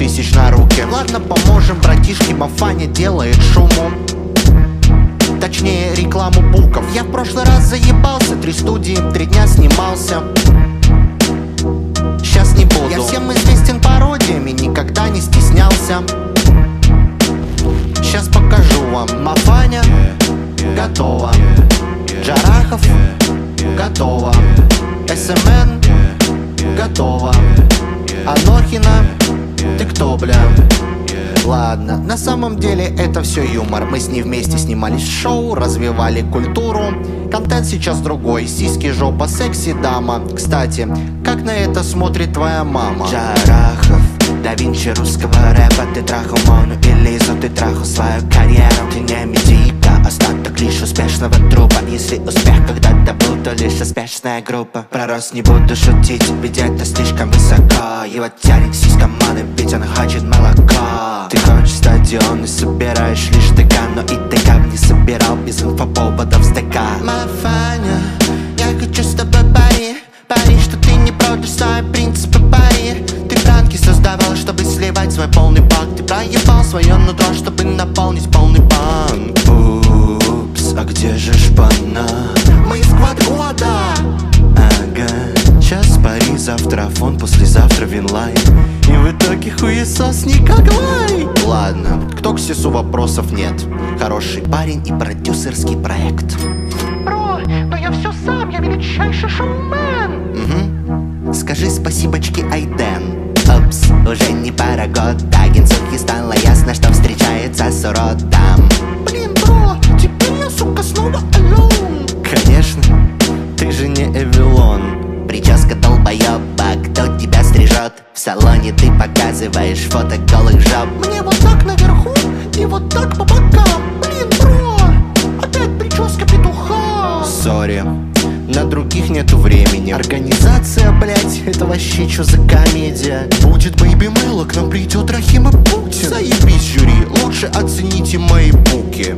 тысяч на руки. Ладно, поможем братишке, Мафаня делает шуму. Точнее, рекламу буков. Я в прошлый раз заебался, 3 студии, 3 дня снимался. Сейчас не буду. Я всем известен пародиями, никогда не стеснялся. Сейчас покажу вам. Мафаня готово, Джарахов готово, СМН готово, Анохина ты кто, бля? Ладно, на самом деле это все юмор. Мы с ней вместе снимались в шоу, развивали культуру. Контент сейчас другой, сиськи, жопа, секси, дама. Кстати, как на это смотрит твоя мама? Джарахов, да Винчи русского рэпа. Ты трахал Мону и Лизу, ты трахал свою карьеру. Ты не медийка, остаток лишь успешного трупа. Если успех когда-то был, то лишь успешная группа. Про рост не буду шутить, ведь это слишком высоко. Его тянет к сиськам Моны, ведь он хочет молоко. Ты хочешь стадион и собираешь лишь ТК, но и ТК не собирал без инфоповодов с ТК. Мафаня, я хочу с тобой пари. Пари, что ты не продашь свои принципы, пари. Ты пранки создавал, чтобы сливать свой полный бак. Ты проебал свое нутро, чтобы наполнить полный банк. Упс, а где же шпана? Мы сквад года. Ага, сейчас пари, завтра фон, послезавтра Винлайн. И в итоге хуесос Николай. Ладно, кто к Сису вопросов нет. Хороший парень и продюсерский проект. Бро, но я все сам, я величайший шоумен. Угу. Скажи спасибочки, Айден. Упс, уже не пара год. Агентсухе стало ясно, что встречается с уродом. Блин, бро, теперь я, сука, снова alone. Конечно, ты же не Эвилон. Прическа долбоеба, кто тебя стрижет? В салоне ты показываешь фото голых жоп. Мне вот так наверху и вот так по бокам. Блин, бро, опять прическа петуха. Сори, на других нету времени. Организация, блять, это вообще чё за комедия? Будет Бэйби Мэлла, к нам придет Рахима Путин. Заебись, жюри, лучше оцените мои буки.